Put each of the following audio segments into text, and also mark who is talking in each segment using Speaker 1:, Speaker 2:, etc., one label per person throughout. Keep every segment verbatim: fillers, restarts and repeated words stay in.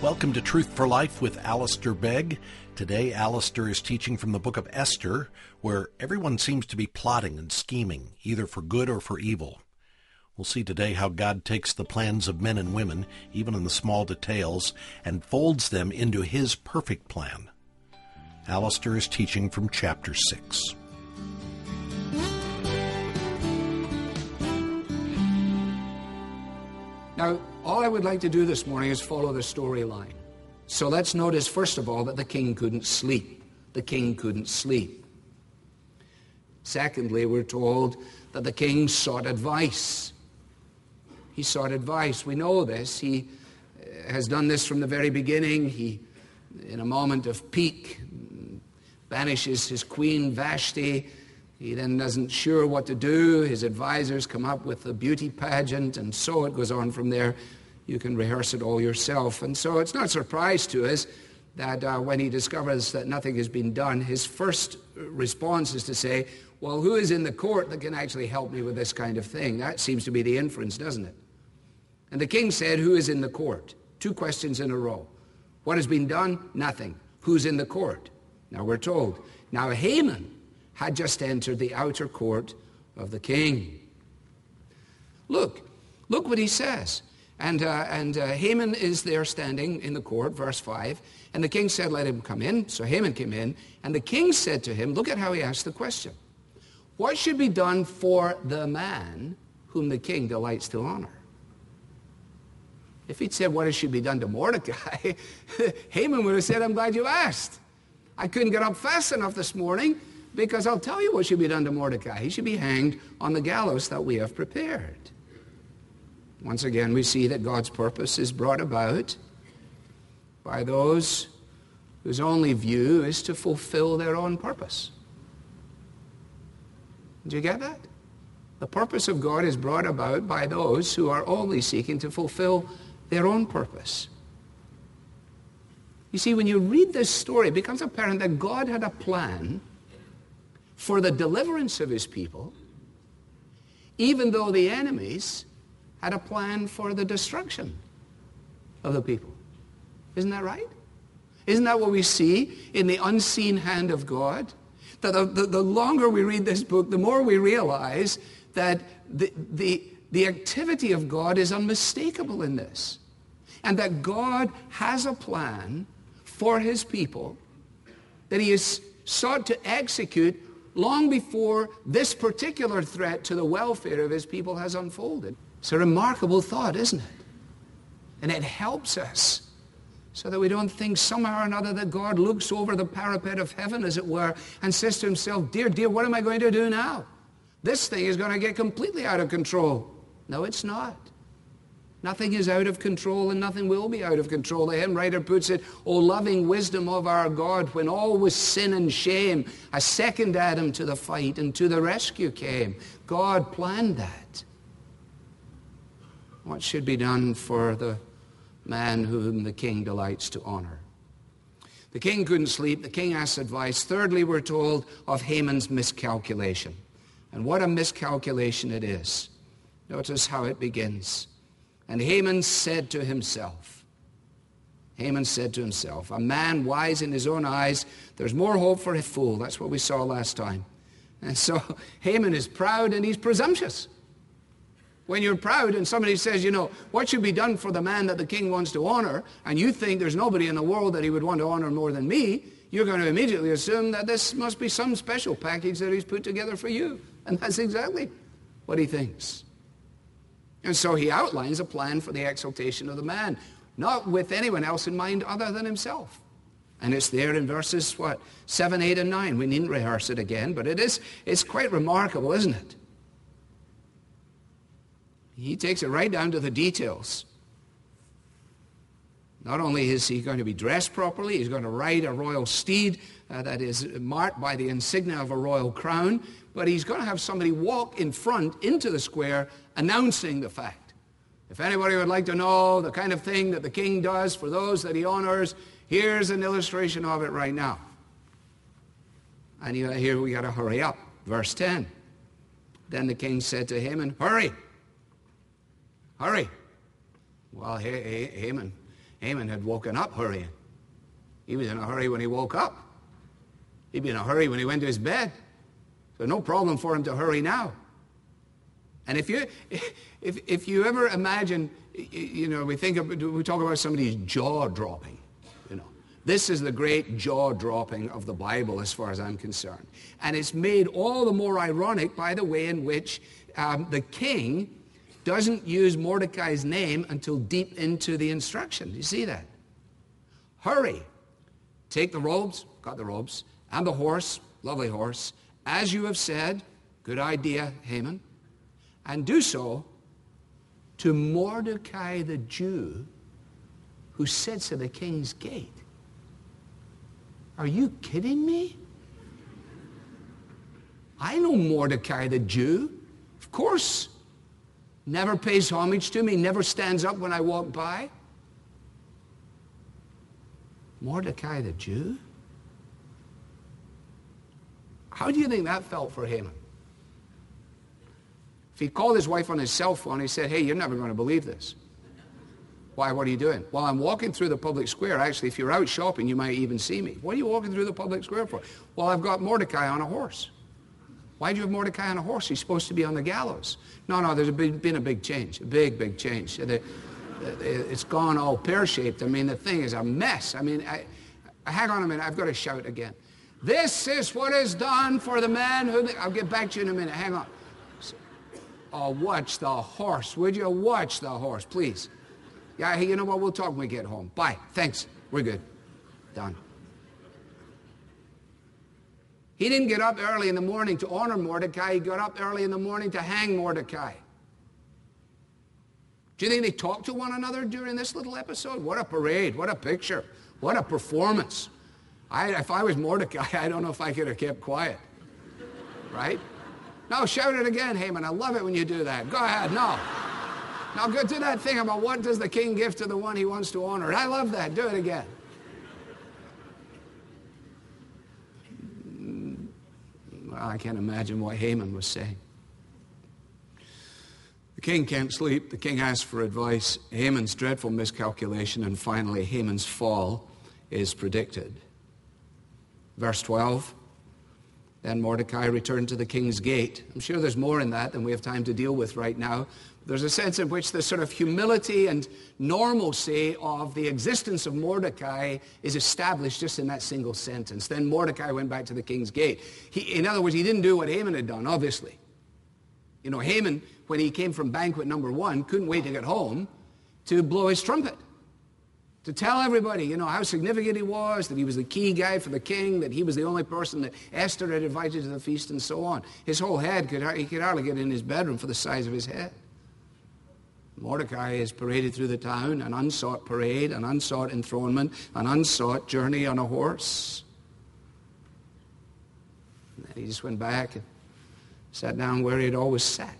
Speaker 1: Welcome to Truth for Life with Alistair Begg. Today, Alistair is teaching from the book of Esther, where everyone seems to be plotting and scheming, either for good or for evil. We'll see today how God takes the plans of men and women, even in the small details, and folds them into His perfect plan. Alistair is teaching from chapter six.
Speaker 2: Now, all I would like to do this morning is follow the storyline. So let's notice, first of all, that the king couldn't sleep. The king couldn't sleep. Secondly, we're told that the king sought advice. He sought advice. We know this. He has done this from the very beginning. He, in a moment of pique, banishes his queen Vashti. He then doesn't sure what to do. His advisors come up with a beauty pageant, and so it goes on from there. You can rehearse it all yourself. And so it's not a surprise to us that uh, when he discovers that nothing has been done, his first response is to say, well, who is in the court that can actually help me with this kind of thing? That seems to be the inference, doesn't it? And the king said, who is in the court? Two questions in a row. What has been done? Nothing. Who's in the court? Now we're told. Now Haman had just entered the outer court of the king. Look, look what he says. And, uh, and uh, Haman is there standing in the court, verse five, and the king said, let him come in. So Haman came in, and the king said to him, look at how he asked the question. What should be done for the man whom the king delights to honor? If he'd said what should be done to Mordecai, Haman would have said, I'm glad you asked. I couldn't get up fast enough this morning, because I'll tell you what should be done to Mordecai. He should be hanged on the gallows that we have prepared. Once again, we see that God's purpose is brought about by those whose only view is to fulfill their own purpose. Do you get that? The purpose of God is brought about by those who are only seeking to fulfill their own purpose. You see, when you read this story, it becomes apparent that God had a plan for the deliverance of his people, even though the enemies had a plan for the destruction of the people. Isn't that right? Isn't that what we see in the unseen hand of God? That the, the, the longer we read this book, the more we realize that the, the, the activity of God is unmistakable in this. And that God has a plan for his people that he has sought to execute long before this particular threat to the welfare of his people has unfolded. It's a remarkable thought, isn't it? And it helps us so that we don't think somehow or another that God looks over the parapet of heaven, as it were, and says to himself, dear, dear, what am I going to do now? This thing is going to get completely out of control. No, it's not. Nothing is out of control, and nothing will be out of control. The hymn writer puts it, O loving wisdom of our God, when all was sin and shame, a second Adam to the fight and to the rescue came. God planned that. What should be done for the man whom the king delights to honor? The king couldn't sleep. The king asked advice. Thirdly, we're told of Haman's miscalculation. And what a miscalculation it is. Notice how it begins. And Haman said to himself, Haman said to himself, a man wise in his own eyes, there's more hope for a fool. That's what we saw last time. And so Haman is proud and he's presumptuous. When you're proud and somebody says, you know, what should be done for the man that the king wants to honor, and you think there's nobody in the world that he would want to honor more than me, you're going to immediately assume that this must be some special package that he's put together for you. And that's exactly what he thinks. And so he outlines a plan for the exaltation of the man, not with anyone else in mind other than himself. And it's there in verses, what, seven, eight, and nine. We needn't rehearse it again, but it is, it's quite remarkable, isn't it? He takes it right down to the details. Not only is he going to be dressed properly, he's going to ride a royal steed uh, that is marked by the insignia of a royal crown, but he's going to have somebody walk in front into the square announcing the fact. If anybody would like to know the kind of thing that the king does for those that he honors, here's an illustration of it right now. And here we got to hurry up. Verse ten. Then the king said to Haman, hurry, hurry. Well, Haman Haman had woken up hurrying. He was in a hurry when he woke up. He'd be in a hurry when he went to his bed. So no problem for him to hurry now. And if you, if, if you ever imagine, you know, we think of, we talk about somebody's jaw dropping, you know. This is the great jaw dropping of the Bible as far as I'm concerned. And it's made all the more ironic by the way in which um, the king doesn't use Mordecai's name until deep into the instruction. Do you see that? Hurry. Take the robes, got the robes, and the horse, lovely horse, as you have said, good idea, Haman, and do so to Mordecai the Jew who sits at the king's gate. Are you kidding me? I know Mordecai the Jew, of course. Never pays homage to me, never stands up when I walk by. Mordecai the Jew? How do you think that felt for Haman? If he called his wife on his cell phone, he said, hey, you're never going to believe this. Why, what are you doing? Well, I'm walking through the public square. Actually, if you're out shopping, you might even see me. What are you walking through the public square for? Well, I've got Mordecai on a horse. Why do you have Mordecai on a horse? He's supposed to be on the gallows. No, no, there's a big, been a big change, a big, big change. The, it's gone all pear-shaped. I mean, the thing is a mess. I mean, I, hang on a minute. I've got to shout again. This is what is done for the man who... I'll get back to you in a minute. Hang on. Oh, watch the horse. Would you watch the horse, please? Yeah, hey, you know what? We'll talk when we get home. Bye. Thanks. We're good. Done. He didn't get up early in the morning to honor Mordecai. He got up early in the morning to hang Mordecai. Do you think they talked to one another during this little episode? What a parade. What a picture. What a performance. I, if I was Mordecai, I don't know if I could have kept quiet. Right? No, shout it again, Haman. I love it when you do that. Go ahead. No. Now go do that thing about what does the king give to the one he wants to honor. I love that. Do it again. Well, I can't imagine what Haman was saying. The king can't sleep. The king asks for advice. Haman's dreadful miscalculation, and finally Haman's fall is predicted. Verse twelve, then Mordecai returned to the king's gate. I'm sure there's more in that than we have time to deal with right now. There's a sense in which the sort of humility and normalcy of the existence of Mordecai is established just in that single sentence. Then Mordecai went back to the king's gate. He, in other words, he didn't do what Haman had done, obviously. You know, Haman, when he came from banquet number one, couldn't wait to get home to blow his trumpet, to tell everybody, you know, how significant he was, that he was the key guy for the king, that he was the only person that Esther had invited to the feast, and so on. His whole head, could he could hardly get in his bedroom for the size of his head. Mordecai is paraded through the town, an unsought parade, an unsought enthronement, an unsought journey on a horse. And then he just went back and sat down where he had always sat.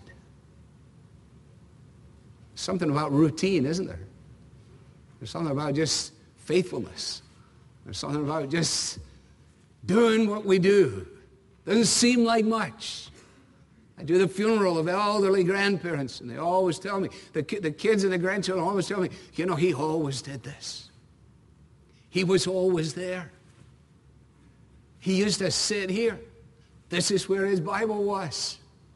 Speaker 2: Something about routine, isn't there? There's something about just faithfulness. There's something about just doing what we do. Doesn't seem like much. I do the funeral of elderly grandparents, and they always tell me, the, ki- the kids and the grandchildren always tell me, you know, he always did this. He was always there. He used to sit here. This is where his Bible was.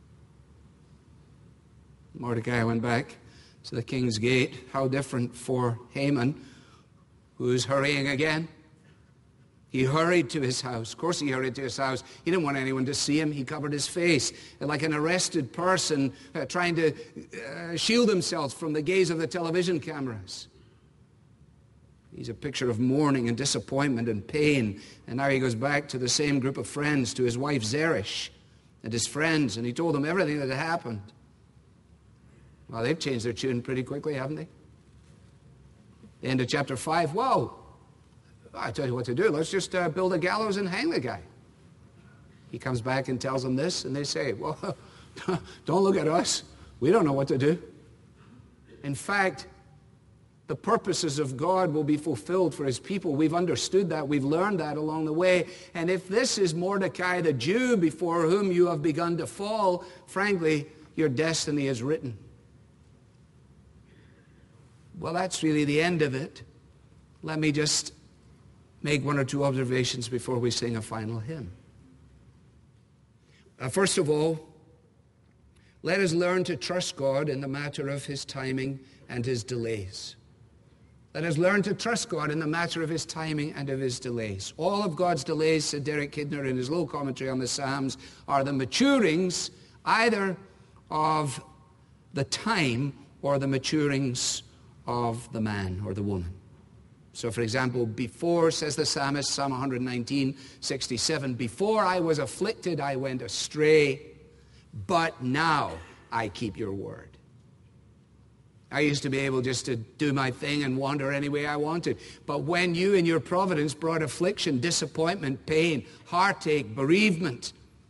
Speaker 2: Mordecai went back to the king's gate. How different for Haman, who is hurrying again. He hurried to his house. Of course he hurried to his house. He didn't want anyone to see him. He covered his face like an arrested person uh, trying to uh, shield himself from the gaze of the television cameras. He's a picture of mourning and disappointment and pain. And now he goes back to the same group of friends, to his wife Zeresh and his friends, and he told them everything that had happened. Well, they've changed their tune pretty quickly, haven't they? The end of chapter five, whoa. I tell you what to do. Let's just uh, build a gallows and hang the guy. He comes back and tells them this, and they say, well, don't look at us. We don't know what to do. In fact, the purposes of God will be fulfilled for his people. We've understood that. We've learned that along the way. And if this is Mordecai the Jew before whom you have begun to fall, frankly, your destiny is written. Well, that's really the end of it. let me just make one or two observations before we sing a final hymn. Uh, first of all, let us learn to trust God in the matter of his timing and his delays. Let us learn to trust God in the matter of his timing and of his delays. All of God's delays, said Derek Kidner in his low commentary on the Psalms, are the maturings either of the time or the maturings of the man or the woman. So, for example, before, says the psalmist, Psalm one nineteen, sixty-seven, before I was afflicted, I went astray, but now I keep your word. I used to be able just to do my thing and wander any way I wanted. But when you in your providence brought affliction, disappointment, pain, heartache, bereavement,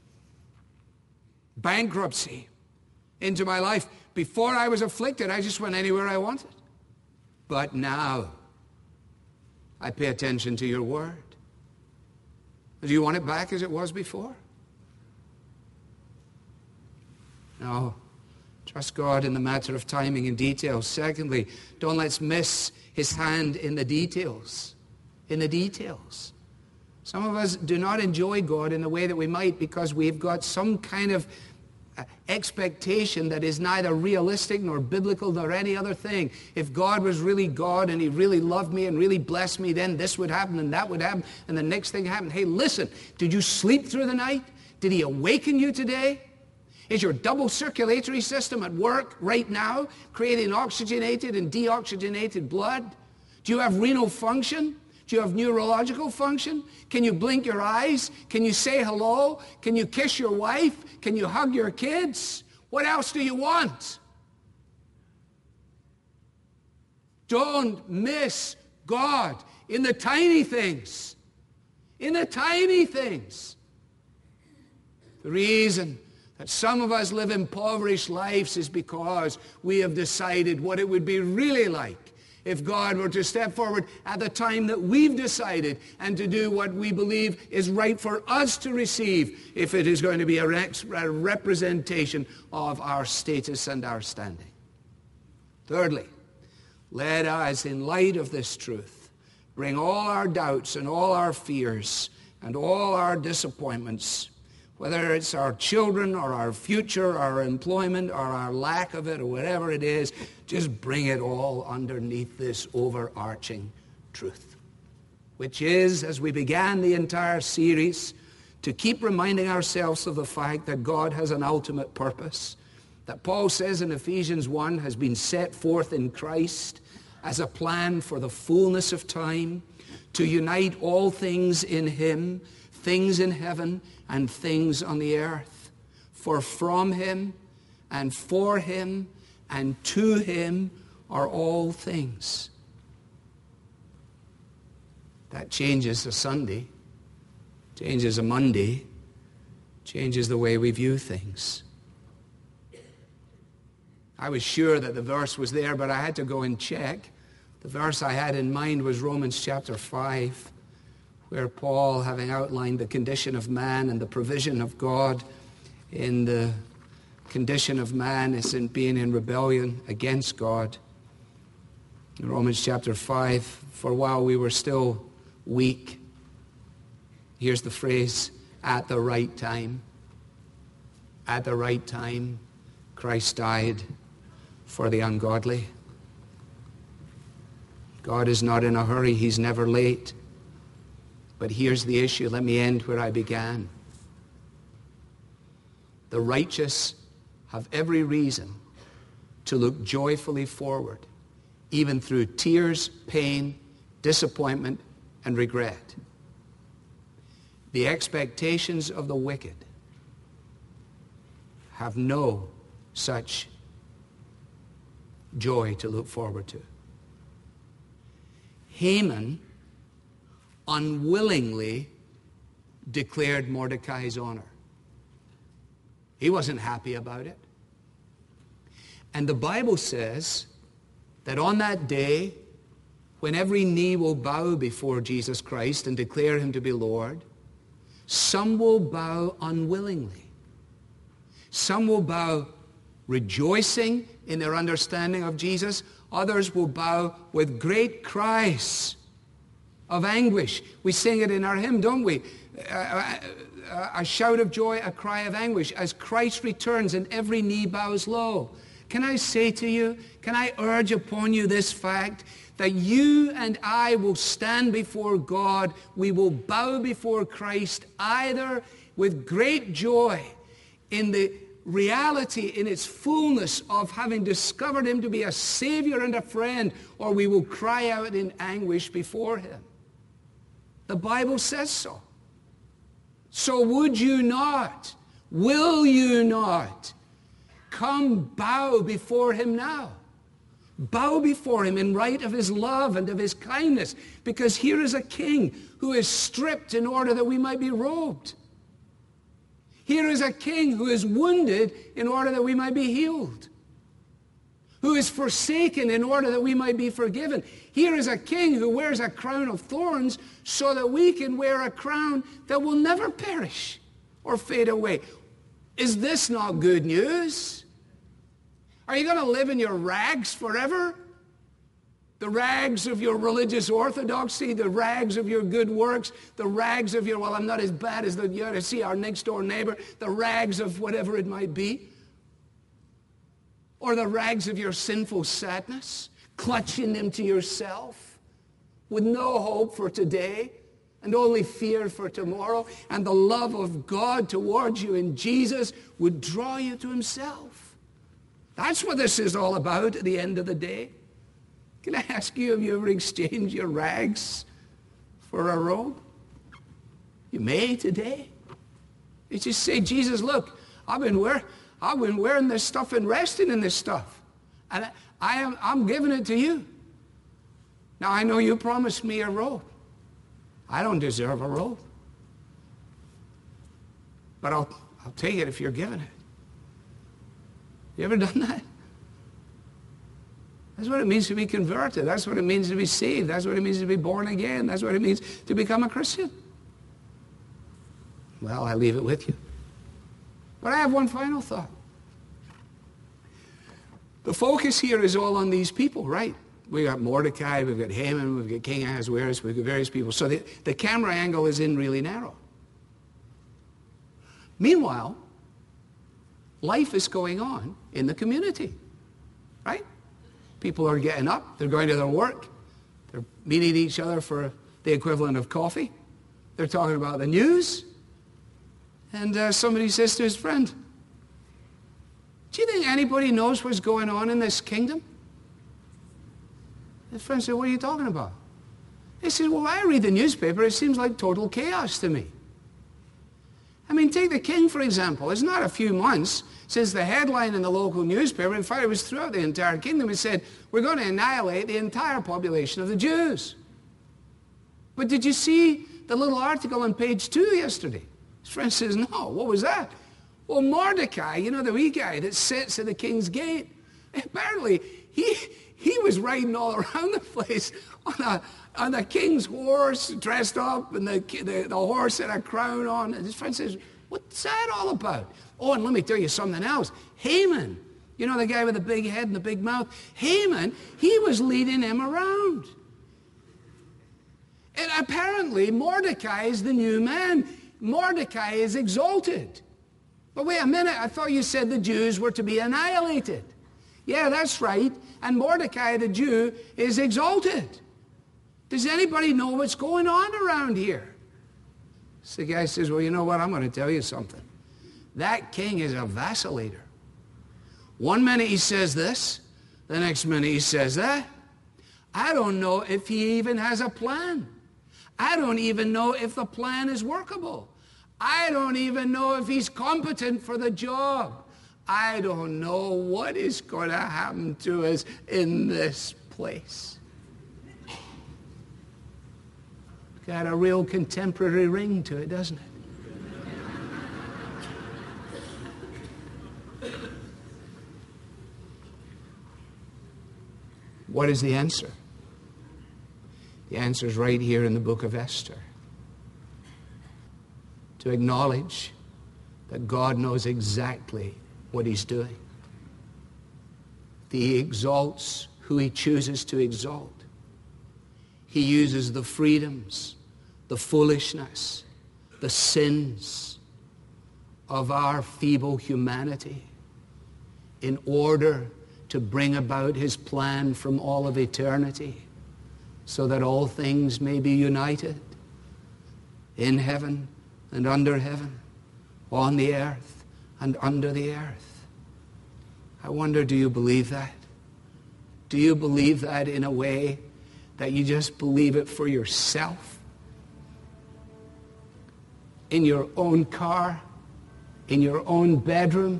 Speaker 2: bankruptcy into my life, before I was afflicted, I just went anywhere I wanted. But now I pay attention to your word. Do you want it back as it was before? No. Trust God in the matter of timing and details. Secondly, don't let's miss his hand in the details. In the details. Some of us do not enjoy God in the way that we might because we've got some kind of expectation that is neither realistic nor biblical nor any other thing. If God was really God and he really loved me and really blessed me, then this would happen and that would happen and the next thing happened. Hey, listen, did you sleep through the night? Did he awaken you today? Is your double circulatory system at work right now, creating oxygenated and deoxygenated blood? Do you have renal function? Do you have neurological function? Can you blink your eyes? Can you say hello? Can you kiss your wife? Can you hug your kids? What else do you want? Don't miss God in the tiny things. In the tiny things. The reason that some of us live impoverished lives is because we have decided what it would be really like if God were to step forward at the time that we've decided and to do what we believe is right for us to receive, if it is going to be a, rex- a representation of our status and our standing. Thirdly, let us, in light of this truth, bring all our doubts and all our fears and all our disappointments, whether it's our children or our future or our employment or our lack of it or whatever it is, just bring it all underneath this overarching truth, which is, as we began the entire series, to keep reminding ourselves of the fact that God has an ultimate purpose, that Paul says in Ephesians one has been set forth in Christ as a plan for the fullness of time, to unite all things in him, things in heaven and things on the earth. For from him and for him and to him are all things. That changes a Sunday, changes a Monday, changes the way we view things. I was sure that the verse was there, but I had to go and check. The verse I had in mind was Romans chapter five, where Paul, having outlined the condition of man and the provision of God in the condition of man is in being in rebellion against God. In Romans chapter five, for while we were still weak, here's the phrase, at the right time. At the right time, Christ died for the ungodly. God is not in a hurry. He's never late. But here's the issue. Let me end where I began. The righteous have every reason to look joyfully forward, even through tears, pain, disappointment, and regret. The expectations of the wicked have no such joy to look forward to. Haman unwillingly declared Mordecai's honor. He wasn't happy about it. And the Bible says that on that day, when every knee will bow before Jesus Christ and declare him to be Lord, some will bow unwillingly. Some will bow rejoicing in their understanding of Jesus. Others will bow with great cries of anguish. We sing it in our hymn, don't we? A, a, a shout of joy, a cry of anguish, as Christ returns and every knee bows low. Can I say to you, can I urge upon you this fact, that you and I will stand before God, we will bow before Christ, either with great joy in the reality, in its fullness of having discovered him to be a Savior and a friend, or we will cry out in anguish before him. The Bible says so. So would you not, will you not, come bow before him now? Bow before him in right of his love and of his kindness, because here is a king who is stripped in order that we might be robed. Here is a king who is wounded in order that we might be healed, who is forsaken in order that we might be forgiven. Here is a king who wears a crown of thorns so that we can wear a crown that will never perish or fade away. Is this not good news? Are you going to live in your rags forever? The rags of your religious orthodoxy, the rags of your good works, the rags of your, well, I'm not as bad as the, you know, see our next door neighbor, the rags of whatever it might be. Or the rags of your sinful sadness, clutching them to yourself with no hope for today and only fear for tomorrow. And the love of God towards you in Jesus would draw you to himself. That's what this is all about at the end of the day. Can I ask you, have you ever exchanged your rags for a robe? You may today. You just say, Jesus, look, I've been, wear, I've been wearing this stuff and resting in this stuff. And I, I am, I'm giving it to you. Now, I know you promised me a robe. I don't deserve a robe. But I'll, I'll take it if you're giving it. You ever done that? That's what it means to be converted. That's what it means to be saved. That's what it means to be born again. That's what it means to become a Christian. Well, I leave it with you. But I have one final thought. The focus here is all on these people, right? We got Mordecai, we've got Haman, we've got King Ahasuerus, we've got various people. So the, the camera angle is in really narrow. Meanwhile, life is going on in the community, right? People are getting up, they're going to their work, they're meeting each other for the equivalent of coffee, they're talking about the news, and uh, somebody says to his friend, do you think anybody knows what's going on in this kingdom? His friend said, what are you talking about? He said, well, I read the newspaper, it seems like total chaos to me. I mean, take the king, for example. It's not a few months since the headline in the local newspaper, in fact, it was throughout the entire kingdom, it said, we're going to annihilate the entire population of the Jews. But did you see the little article on page two yesterday? His friend says, no, what was that? Well, Mordecai, you know, the wee guy that sits at the king's gate, apparently he, he was riding all around the place on a, on the king's horse, dressed up, and the, the, the horse had a crown on. And his friend says, what's that all about? Oh, and let me tell you something else. Haman, you know the guy with the big head and the big mouth? Haman, he was leading him around. And apparently Mordecai is the new man. Mordecai is exalted. But wait a minute, I thought you said the Jews were to be annihilated. Yeah, that's right. And Mordecai, the Jew, is exalted. Does anybody know what's going on around here? So the guy says, well, you know what? I'm going to tell you something. That king is a vacillator. One minute he says this, the next minute he says that. I don't know if he even has a plan. I don't even know if the plan is workable. I don't even know if he's competent for the job. I don't know what is going to happen to us in this place. Got a real contemporary ring to it, doesn't it? What is the answer? The answer is right here in the book of Esther. To acknowledge that God knows exactly what he's doing. He exalts who he chooses to exalt. He uses the freedoms, the foolishness, the sins of our feeble humanity in order to bring about his plan from all of eternity, so that all things may be united in heaven and under heaven, on the earth and under the earth. I wonder, do you believe that? Do you believe that in a way that you just believe it for yourself? In your own car, in your own bedroom,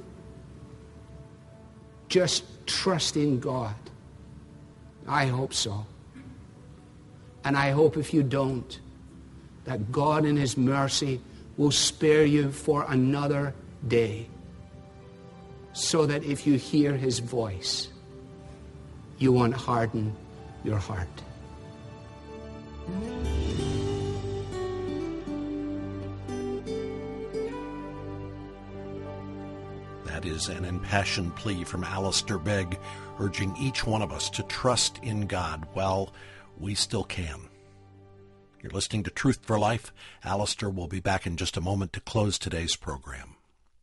Speaker 2: just trusting God. I hope so. And I hope if you don't, that God in his mercy will spare you for another day, so that if you hear his voice, you won't harden your heart.
Speaker 1: That is an impassioned plea from Alistair Begg, urging each one of us to trust in God while we still can. You're listening to Truth for Life. Alistair will be back in just a moment to close today's program.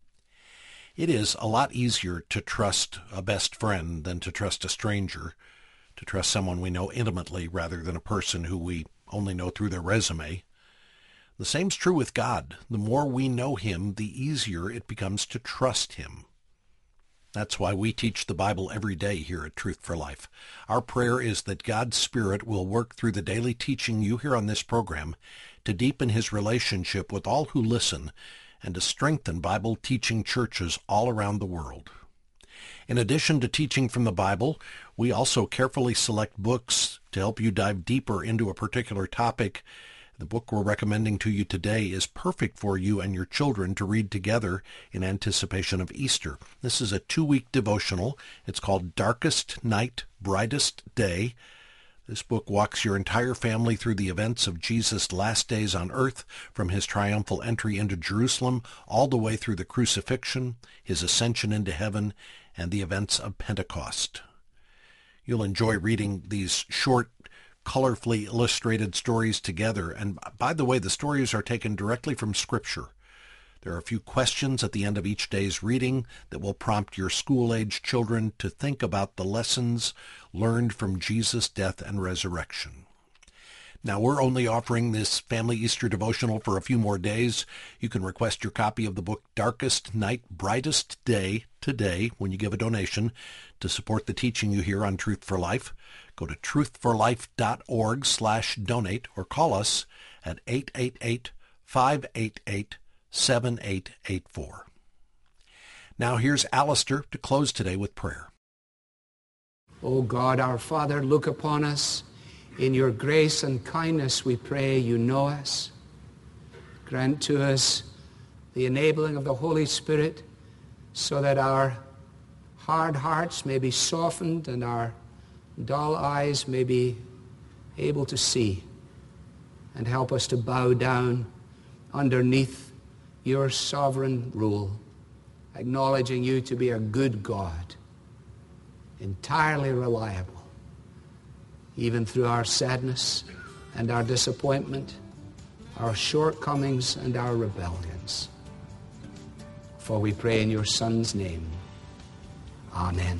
Speaker 1: It is a lot easier to trust a best friend than to trust a stranger, to trust someone we know intimately rather than a person who we only know through their resume. The same's true with God. The more we know him, the easier it becomes to trust him. That's why we teach the Bible every day here at Truth for Life. Our prayer is that God's Spirit will work through the daily teaching you hear on this program to deepen his relationship with all who listen and to strengthen Bible-teaching churches all around the world. In addition to teaching from the Bible, we also carefully select books to help you dive deeper into a particular topic. The book we're recommending to you today is perfect for you and your children to read together in anticipation of Easter. This is a two-week devotional. It's called Darkest Night, Brightest Day. This book walks your entire family through the events of Jesus' last days on earth, from his triumphal entry into Jerusalem all the way through the crucifixion, his ascension into heaven, and the events of Pentecost. You'll enjoy reading these short, colorfully illustrated stories together. And by the way, the stories are taken directly from Scripture. There are a few questions at the end of each day's reading that will prompt your school-age children to think about the lessons learned from Jesus' death and resurrection. Now, we're only offering this Family Easter devotional for a few more days. You can request your copy of the book Darkest Night, Brightest Day today when you give a donation to support the teaching you hear on Truth for Life. Go to truthforlife.org slash donate or call us at eight eight eight, five eight eight, seven eight eight four. Now here's Alistair to close today with prayer.
Speaker 2: O God, our Father, look upon us. In your grace and kindness, we pray, you know us. Grant to us the enabling of the Holy Spirit so that our hard hearts may be softened and our dull eyes may be able to see, and help us to bow down underneath your sovereign rule, acknowledging you to be a good God, entirely reliable, even through our sadness and our disappointment, our shortcomings and our rebellions. For we pray in your Son's name. Amen.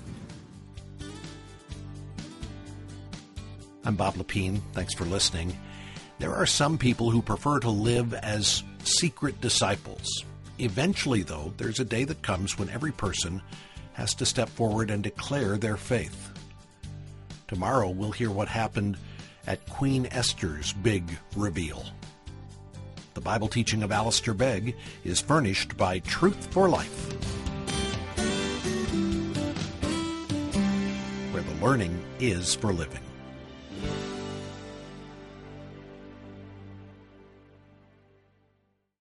Speaker 1: I'm Bob Lepine. Thanks for listening. There are some people who prefer to live as secret disciples. Eventually, though, there's a day that comes when every person has to step forward and declare their faith. Tomorrow, we'll hear what happened at Queen Esther's big reveal. The Bible teaching of Alistair Begg is furnished by Truth for Life, where the learning is for living.